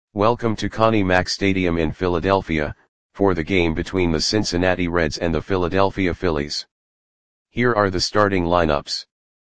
Welcome to Connie Mack Stadium in Philadelphia, for the game between the Cincinnati Reds and the Philadelphia Phillies. Here are the starting lineups.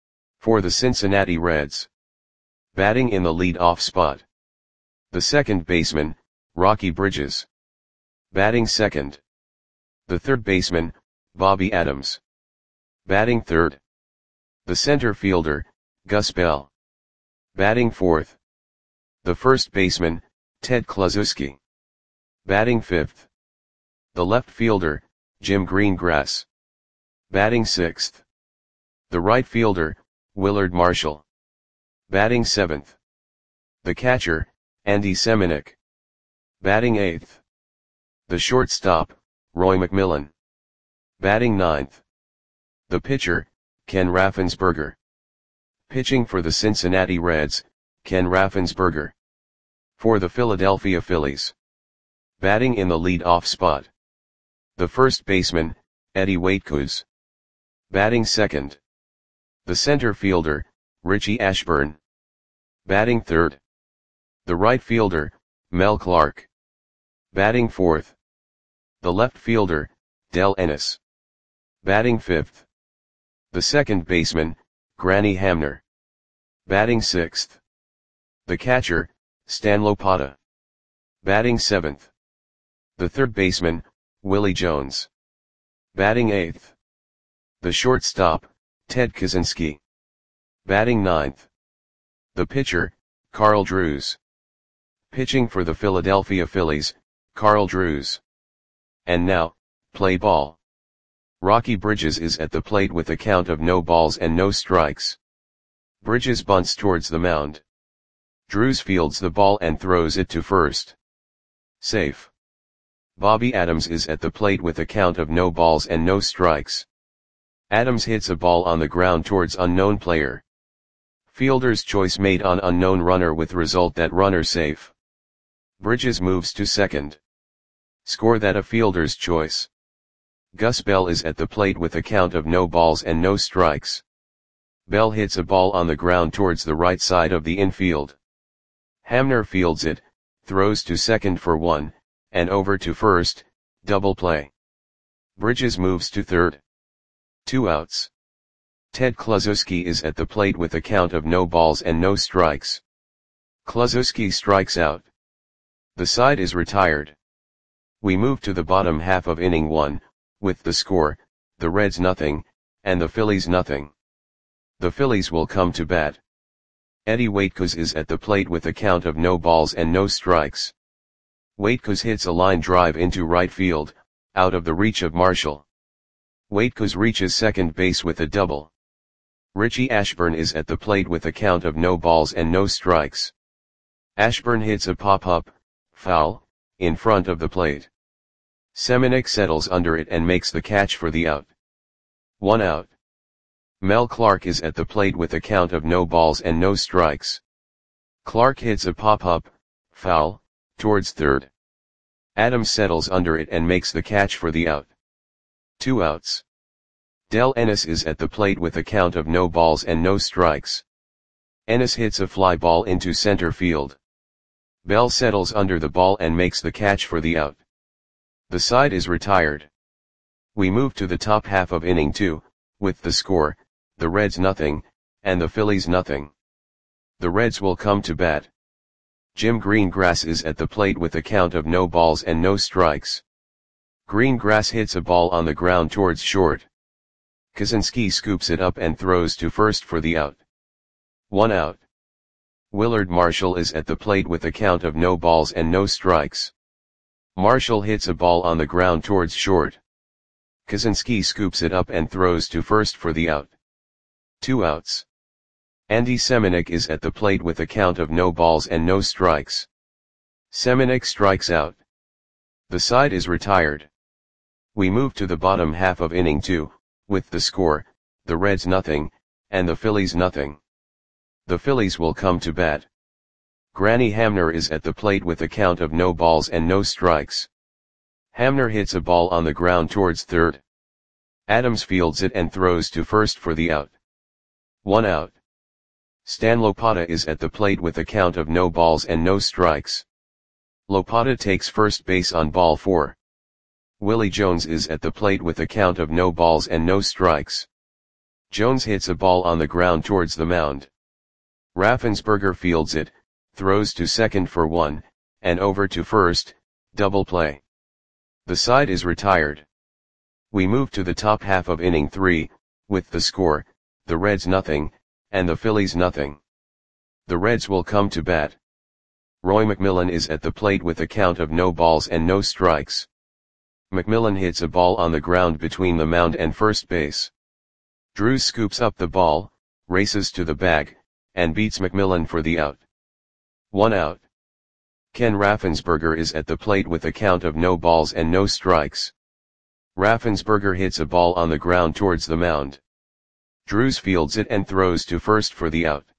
For the Cincinnati Reds. Batting in the lead-off spot. The second baseman, Rocky Bridges. Batting second. The third baseman, Bobby Adams. Batting third. The center fielder, Gus Bell. Batting fourth. The first baseman, Ted Kluszewski. Batting fifth. The left fielder, Jim Greengrass. Batting sixth. The right fielder, Willard Marshall. Batting seventh. The catcher, Andy Semenuk. Batting eighth. The shortstop, Roy McMillan. Batting ninth. The pitcher, Ken Raffensperger. Pitching for the Cincinnati Reds, Ken Raffensperger. For the Philadelphia Phillies. Batting in the lead-off spot. The first baseman, Eddie Waitkus. Batting second. The center fielder, Richie Ashburn. Batting third. The right fielder, Mel Clark. Batting fourth. The left fielder, Del Ennis. Batting fifth. The second baseman, Granny Hamner. Batting sixth. The catcher, Stan Lopata. Batting seventh. The third baseman, Willie Jones. Batting eighth. The shortstop, Ted Kaczynski. Batting ninth. The pitcher, Carl Drews. Pitching for the Philadelphia Phillies, Carl Drews. And now, play ball. Rocky Bridges is at the plate with a count of no balls and no strikes. Bridges bunts towards the mound. Drews fields the ball and throws it to first. Safe. Bobby Adams is at the plate with a count of no balls and no strikes. Adams hits a ball on the ground towards unknown player. Fielder's choice made on unknown runner with result that runner safe. Bridges moves to second. Score that a fielder's choice. Gus Bell is at the plate with a count of no balls and no strikes. Bell hits a ball on the ground towards the right side of the infield. Hamner fields it, throws to second for one, and over to first, double play. Bridges moves to third. 2 outs. Ted Kluszewski is at the plate with a count of no balls and no strikes. Kluszewski strikes out. The side is retired. We move to the bottom half of inning 1, with the score, the Reds nothing, and the Phillies nothing. The Phillies will come to bat. Eddie Waitkus is at the plate with a count of no balls and no strikes. Waitkus hits a line drive into right field, out of the reach of Marshall. Waitkus reaches second base with a double. Richie Ashburn is at the plate with a count of no balls and no strikes. Ashburn hits a pop-up, foul, in front of the plate. Semenuk settles under it and makes the catch for the out. 1 out. Mel Clark is at the plate with a count of no balls and no strikes. Clark hits a pop-up, foul, towards third. Adams settles under it and makes the catch for the out. 2 outs. Del Ennis is at the plate with a count of no balls and no strikes. Ennis hits a fly ball into center field. Bell settles under the ball and makes the catch for the out. The side is retired. We move to the top half of inning 2, with the score, the Reds nothing, and the Phillies nothing. The Reds will come to bat. Jim Greengrass is at the plate with a count of no balls and no strikes. Greengrass hits a ball on the ground towards short. Kaczynski scoops it up and throws to first for the out. 1 out. Willard Marshall is at the plate with a count of no balls and no strikes. Marshall hits a ball on the ground towards short. Kaczynski scoops it up and throws to first for the out. 2 outs. Andy Semenuk is at the plate with a count of no balls and no strikes. Semenuk strikes out. The side is retired. We move to the bottom half of inning 2, with the score, the Reds nothing, and the Phillies nothing. The Phillies will come to bat. Granny Hamner is at the plate with a count of no balls and no strikes. Hamner hits a ball on the ground towards third. Adams fields it and throws to first for the out. 1 out. Stan Lopata is at the plate with a count of no balls and no strikes. Lopata takes first base on ball 4. Willie Jones is at the plate with a count of no balls and no strikes. Jones hits a ball on the ground towards the mound. Raffensperger fields it, throws to second for 1, and over to first, double play. The side is retired. We move to the top half of inning 3, with the score, the Reds nothing, and the Phillies nothing. The Reds will come to bat. Roy McMillan is at the plate with a count of no balls and no strikes. McMillan hits a ball on the ground between the mound and first base. Drews scoops up the ball, races to the bag, and beats McMillan for the out. 1 out. Ken Raffensperger is at the plate with a count of no balls and no strikes. Raffensperger hits a ball on the ground towards the mound. Drews fields it and throws to first for the out.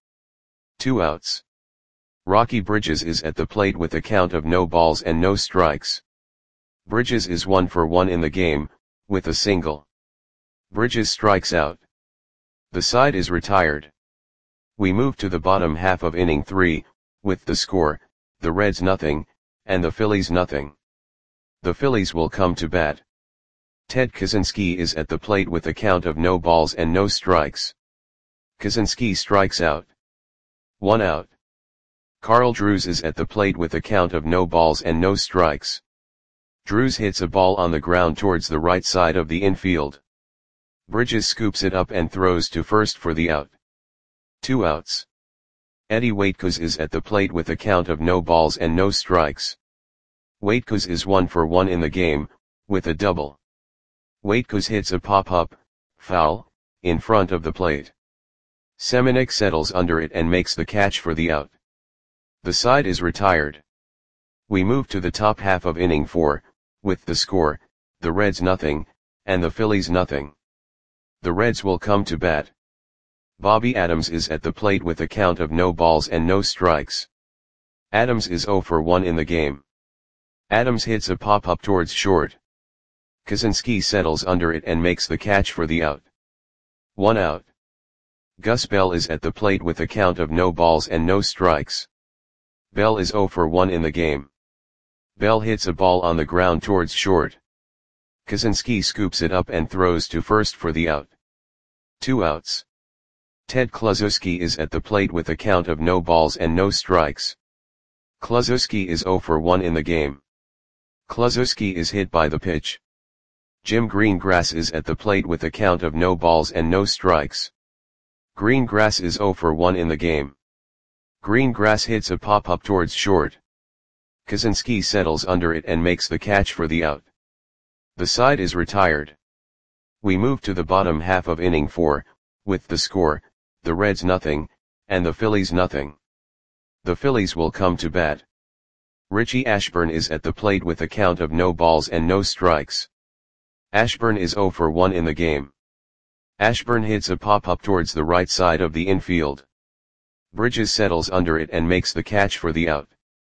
2 outs. Rocky Bridges is at the plate with a count of no balls and no strikes. Bridges is 1 for 1 in the game, with a single. Bridges strikes out. The side is retired. We move to the bottom half of inning 3, with the score, the Reds nothing, and the Phillies nothing. The Phillies will come to bat. Ted Kaczynski is at the plate with a count of no balls and no strikes. Kaczynski strikes out. 1 out. Carl Drews is at the plate with a count of no balls and no strikes. Drews hits a ball on the ground towards the right side of the infield. Bridges scoops it up and throws to first for the out. 2 outs. Eddie Waitkos is at the plate with a count of no balls and no strikes. Waitkos is 1 for 1 in the game, with a double. Waitkos hits a pop-up, foul, in front of the plate. Semenuk settles under it and makes the catch for the out. The side is retired. We move to the top half of inning 4, with the score, the Reds nothing, and the Phillies nothing. The Reds will come to bat. Bobby Adams is at the plate with a count of no balls and no strikes. Adams is 0 for 1 in the game. Adams hits a pop-up towards short. Kaczynski settles under it and makes the catch for the out. 1 out. Gus Bell is at the plate with a count of no balls and no strikes. Bell is 0 for 1 in the game. Bell hits a ball on the ground towards short. Kaczynski scoops it up and throws to first for the out. 2 outs. Ted Kluszewski is at the plate with a count of no balls and no strikes. Kluszewski is 0 for 1 in the game. Kluszewski is hit by the pitch. Jim Greengrass is at the plate with a count of no balls and no strikes. Greengrass is 0 for 1 in the game. Greengrass hits a pop-up towards short. Kaczynski settles under it and makes the catch for the out. The side is retired. We move to the bottom half of inning 4, with the score, the Reds nothing, and the Phillies nothing. The Phillies will come to bat. Richie Ashburn is at the plate with a count of no balls and no strikes. Ashburn is 0 for 1 in the game. Ashburn hits a pop-up towards the right side of the infield. Bridges settles under it and makes the catch for the out.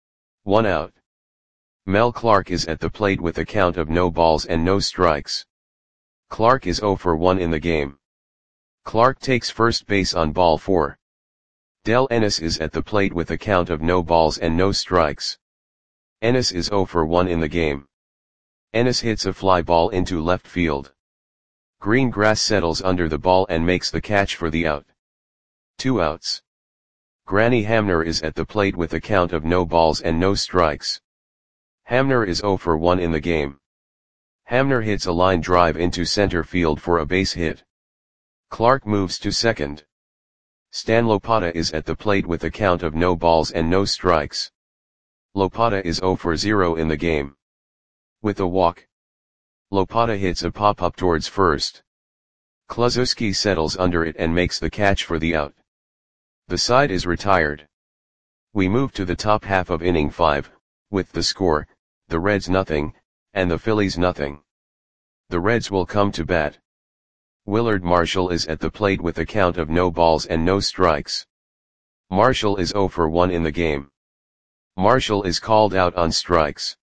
1 out. Mel Clark is at the plate with a count of no balls and no strikes. Clark is 0 for 1 in the game. Clark takes first base on ball 4. Del Ennis is at the plate with a count of no balls and no strikes. Ennis is 0 for 1 in the game. Ennis hits a fly ball into left field. Greengrass settles under the ball and makes the catch for the out. 2 outs. Granny Hamner is at the plate with a count of no balls and no strikes. Hamner is 0 for 1 in the game. Hamner hits a line drive into center field for a base hit. Clark moves to second. Stan Lopata is at the plate with a count of no balls and no strikes. Lopata is 0 for 0 in the game. With a walk, Lopata hits a pop-up towards first. Kluszewski settles under it and makes the catch for the out. The side is retired. We move to the top half of inning 5, with the score, the Reds nothing, and the Phillies nothing. The Reds will come to bat. Willard Marshall is at the plate with a count of no balls and no strikes. Marshall is 0 for 1 in the game. Marshall is called out on strikes.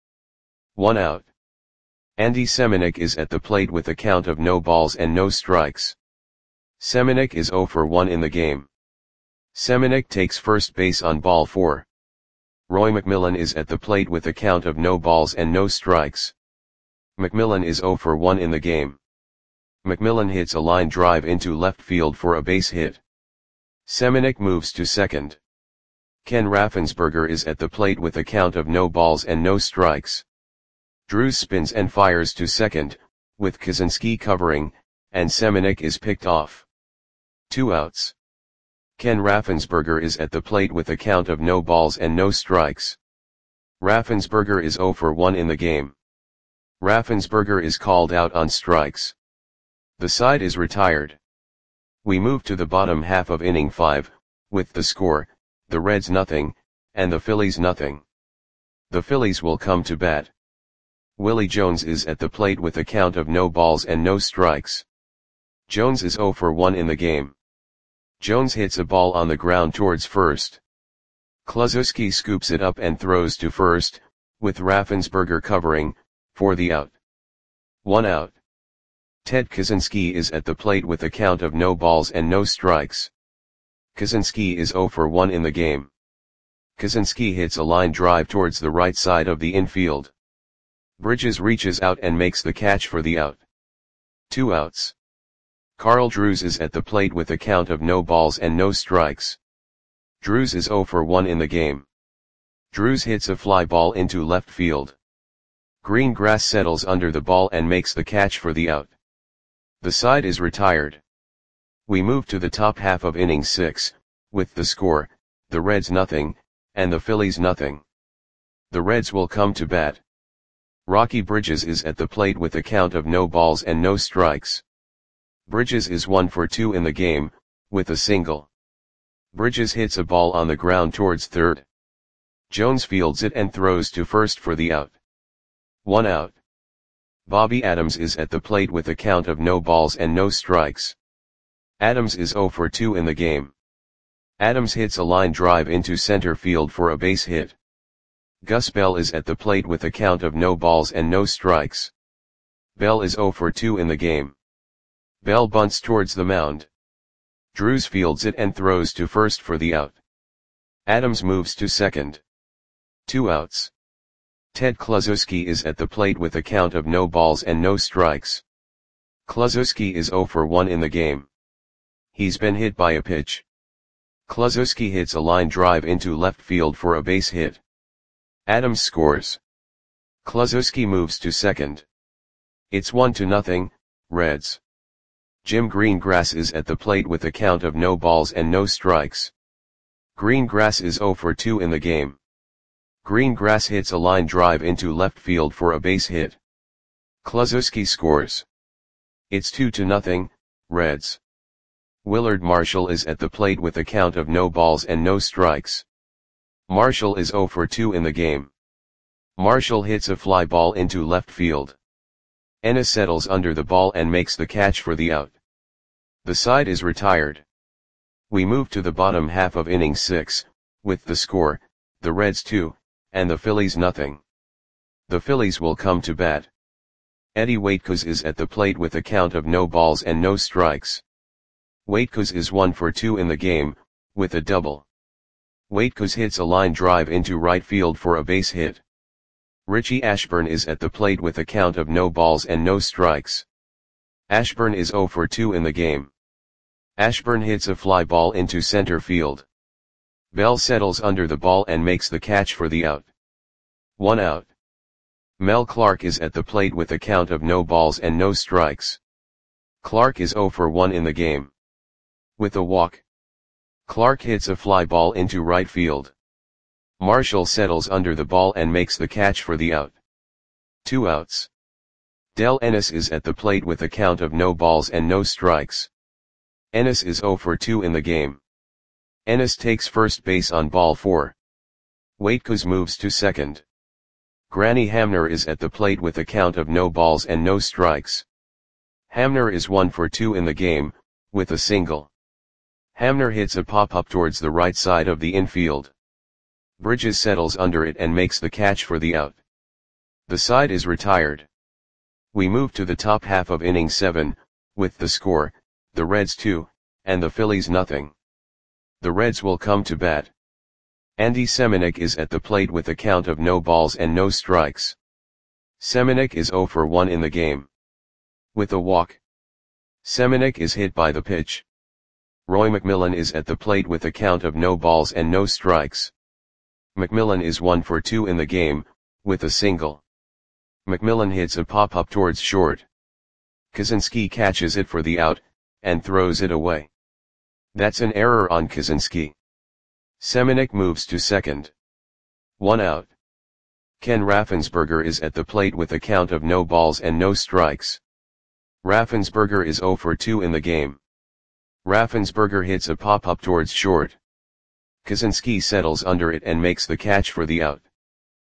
1 out. Andy Semenuk is at the plate with a count of no balls and no strikes. Semenuk is 0 for 1 in the game. Semenuk takes first base on ball 4. Roy McMillan is at the plate with a count of no balls and no strikes. McMillan is 0 for 1 in the game. McMillan hits a line drive into left field for a base hit. Seminick moves to second. Ken Raffensperger is at the plate with a count of no balls and no strikes. Drews spins and fires to second, with Kaczynski covering, and Seminick is picked off. 2 outs. Ken Raffensperger is at the plate with a count of no balls and no strikes. Raffensperger is 0 for 1 in the game. Raffensperger is called out on strikes. The side is retired. We move to the bottom half of inning 5, with the score, the Reds nothing, and the Phillies nothing. The Phillies will come to bat. Willie Jones is at the plate with a count of no balls and no strikes. Jones is 0 for 1 in the game. Jones hits a ball on the ground towards first. Kluszewski scoops it up and throws to first, with Raffensperger covering, for the out. 1 out. Ted Kaczynski is at the plate with a count of no balls and no strikes. Kaczynski is 0 for 1 in the game. Kaczynski hits a line drive towards the right side of the infield. Bridges reaches out and makes the catch for the out. 2 outs. Carl Drews is at the plate with a count of no balls and no strikes. Drews is 0 for 1 in the game. Drews hits a fly ball into left field. Green grass settles under the ball and makes the catch for the out. The side is retired. We move to the top half of inning 6, with the score, the Reds nothing, and the Phillies nothing. The Reds will come to bat. Rocky Bridges is at the plate with a count of no balls and no strikes. Bridges is 1 for 2 in the game, with a single. Bridges hits a ball on the ground towards third. Jones fields it and throws to first for the out. 1 out. Bobby Adams is at the plate with a count of no balls and no strikes. Adams is 0 for 2 in the game. Adams hits a line drive into center field for a base hit. Gus Bell is at the plate with a count of no balls and no strikes. Bell is 0 for 2 in the game. Bell bunts towards the mound. Drews fields it and throws to first for the out. Adams moves to second. 2 outs. Ted Kluszewski is at the plate with a count of no balls and no strikes. Kluszewski is 0 for 1 in the game. He's been hit by a pitch. Kluszewski hits a line drive into left field for a base hit. Adams scores. Kluszewski moves to second. It's 1-0, Reds. Jim Greengrass is at the plate with a count of no balls and no strikes. Greengrass is 0 for 2 in the game. Greengrass hits a line drive into left field for a base hit. Kluszewski scores. It's 2-0, Reds. Willard Marshall is at the plate with a count of no balls and no strikes. Marshall is 0 for 2 in the game. Marshall hits a fly ball into left field. Ennis settles under the ball and makes the catch for the out. The side is retired. We move to the bottom half of inning 6, with the score, the Reds 2, and the Phillies nothing. The Phillies will come to bat. Eddie Waitkos is at the plate with a count of no balls and no strikes. Waitkos is 1 for 2 in the game, with a double. Waitkos hits a line drive into right field for a base hit. Richie Ashburn is at the plate with a count of no balls and no strikes. Ashburn is 0 for 2 in the game. Ashburn hits a fly ball into center field. Bell settles under the ball and makes the catch for the out. 1 out. Mel Clark is at the plate with a count of no balls and no strikes. Clark is 0 for 1 in the game. With a walk. Clark hits a fly ball into right field. Marshall settles under the ball and makes the catch for the out. 2 outs. Del Ennis is at the plate with a count of no balls and no strikes. Ennis is 0 for 2 in the game. Ennis takes first base on ball 4. Waitkos moves to second. Granny Hamner is at the plate with a count of no balls and no strikes. Hamner is 1 for 2 in the game, with a single. Hamner hits a pop-up towards the right side of the infield. Bridges settles under it and makes the catch for the out. The side is retired. We move to the top half of inning 7, with the score, the Reds 2, and the Phillies nothing. The Reds will come to bat. Andy Semenuk is at the plate with a count of no balls and no strikes. Semenuk is 0 for 1 in the game. With a walk. Semenuk is hit by the pitch. Roy McMillan is at the plate with a count of no balls and no strikes. McMillan is 1 for 2 in the game, with a single. McMillan hits a pop-up towards short. Kaczynski catches it for the out, and throws it away. That's an error on Kaczynski. Semenuk moves to second. 1 out. Ken Raffensperger is at the plate with a count of no balls and no strikes. Raffensperger is 0 for 2 in the game. Raffensperger hits a pop-up towards short. Kaczynski settles under it and makes the catch for the out.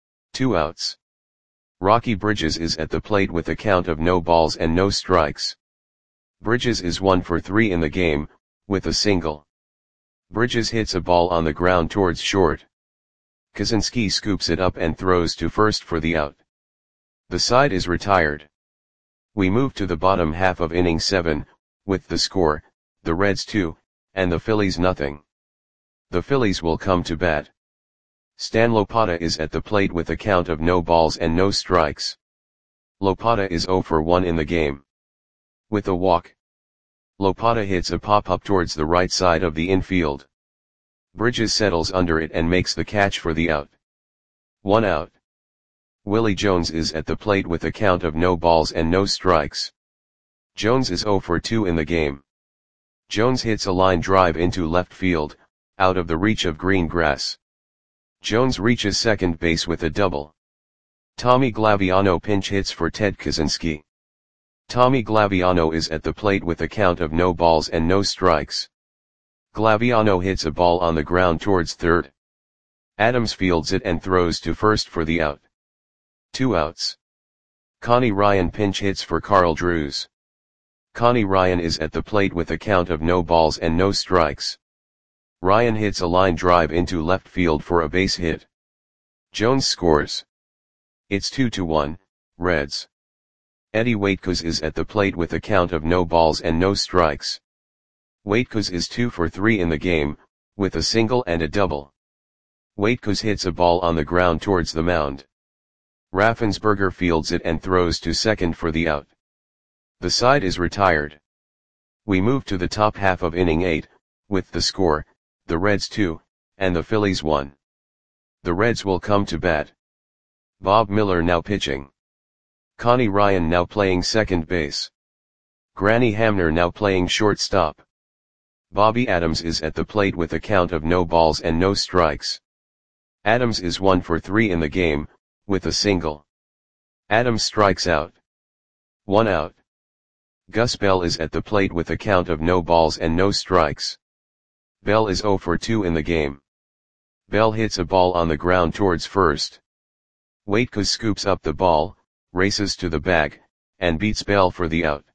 2 outs. Rocky Bridges is at the plate with a count of no balls and no strikes. Bridges is 1 for 3 in the game, with a single. Bridges hits a ball on the ground towards short. Kaczynski scoops it up and throws to first for the out. The side is retired. We move to the bottom half of inning 7, with the score, the Reds 2, and the Phillies nothing. The Phillies will come to bat. Stan Lopata is at the plate with a count of no balls and no strikes. Lopata is 0 for 1 in the game. With a walk. Lopata hits a pop-up towards the right side of the infield. Bridges settles under it and makes the catch for the out. 1 out. Willie Jones is at the plate with a count of no balls and no strikes. Jones is 0 for 2 in the game. Jones hits a line drive into left field, out of the reach of green grass. Jones reaches second base with a double. Tommy Glaviano pinch hits for Ted Kaczynski. Tommy Glaviano is at the plate with a count of no balls and no strikes. Glaviano hits a ball on the ground towards third. Adams fields it and throws to first for the out. 2 outs. Connie Ryan pinch hits for Carl Drews. Connie Ryan is at the plate with a count of no balls and no strikes. Ryan hits a line drive into left field for a base hit. Jones scores. It's 2-1, Reds. Eddie Waitkos is at the plate with a count of no balls and no strikes. Waitkos is 2 for 3 in the game, with a single and a double. Waitkos hits a ball on the ground towards the mound. Raffensperger fields it and throws to second for the out. The side is retired. We move to the top half of inning 8, with the score, the Reds 2, and the Phillies 1. The Reds will come to bat. Bob Miller now pitching. Connie Ryan now playing second base. Granny Hamner now playing shortstop. Bobby Adams is at the plate with a count of no balls and no strikes. Adams is 1 for 3 in the game, with a single. Adams strikes out. 1 out. Gus Bell is at the plate with a count of no balls and no strikes. Bell is 0 for 2 in the game. Bell hits a ball on the ground towards first. Waitkos scoops up the ball, races to the bag, and beats Bell for the out.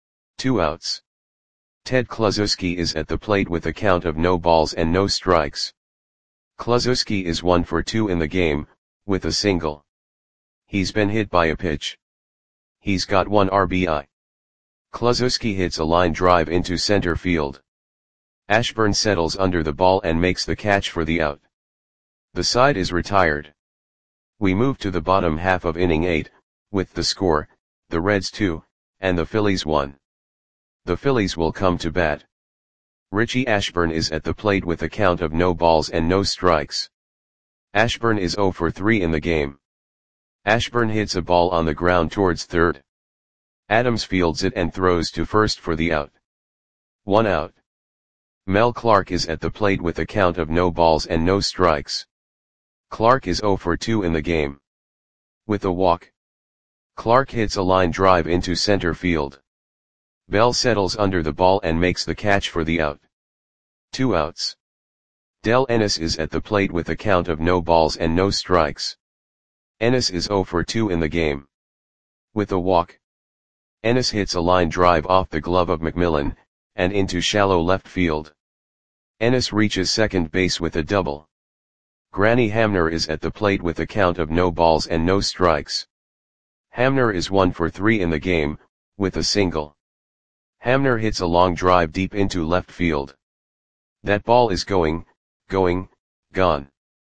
2 outs. Ted Kluszewski is at the plate with a count of no balls and no strikes. Kluszewski is 1 for 2 in the game, with a single. He's been hit by a pitch. He's got 1 RBI. Kluszewski hits a line drive into center field. Ashburn settles under the ball and makes the catch for the out. The side is retired. We move to the bottom half of inning 8, with the score, the Reds 2, and the Phillies 1. The Phillies will come to bat. Richie Ashburn is at the plate with a count of no balls and no strikes. Ashburn is 0 for 3 in the game. Ashburn hits a ball on the ground towards third. Adams fields it and throws to first for the out. 1 out. Mel Clark is at the plate with a count of no balls and no strikes. Clark is 0 for 2 in the game. With a walk. Clark hits a line drive into center field. Bell settles under the ball and makes the catch for the out. 2 outs. Del Ennis is at the plate with a count of no balls and no strikes. Ennis is 0 for 2 in the game. With a walk. Ennis hits a line drive off the glove of McMillan, and into shallow left field. Ennis reaches second base with a double. Granny Hamner is at the plate with a count of no balls and no strikes. Hamner is 1 for 3 in the game, with a single. Hamner hits a long drive deep into left field. That ball is gone.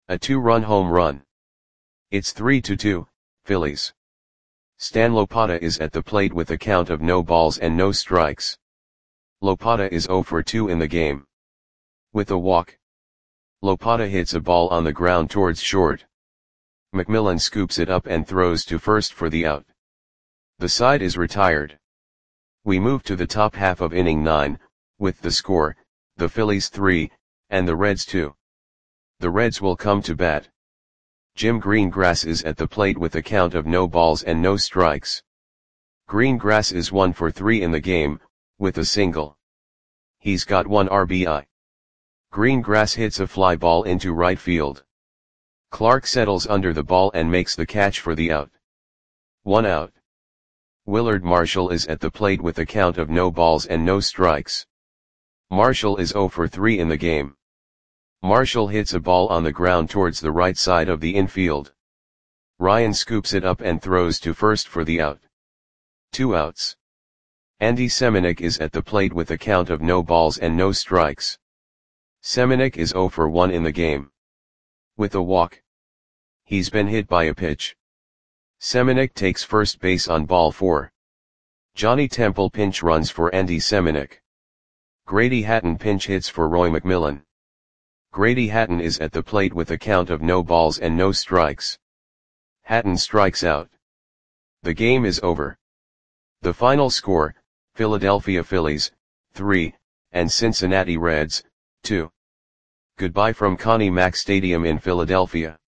A 2-run home run. It's 3-2, Phillies. Stan Lopata is at the plate with a count of no balls and no strikes. Lopata is 0 for 2 in the game. With a walk. Lopata hits a ball on the ground towards short. McMillan scoops it up and throws to first for the out. The side is retired. We move to the top half of inning 9, with the score, the Phillies 3, and the Reds 2. The Reds will come to bat. Jim Greengrass is at the plate with a count of no balls and no strikes. Greengrass is 1 for 3 in the game, with a single. He's got 1 RBI. Greengrass hits a fly ball into right field. Clark settles under the ball and makes the catch for the out. 1 out. Willard Marshall is at the plate with a count of no balls and no strikes. Marshall is 0 for 3 in the game. Marshall hits a ball on the ground towards the right side of the infield. Ryan scoops it up and throws to first for the out. 2 outs. Andy Semenuk is at the plate with a count of no balls and no strikes. Semenuk is 0 for 1 in the game. With a walk. He's been hit by a pitch. Semenuk takes first base on ball 4. Johnny Temple pinch runs for Andy Semenuk. Grady Hatton pinch hits for Roy McMillan. Grady Hatton is at the plate with a count of no balls and no strikes. Hatton strikes out. The game is over. The final score, Philadelphia Phillies, 3, and Cincinnati Reds, 2. Goodbye from Connie Mack Stadium in Philadelphia.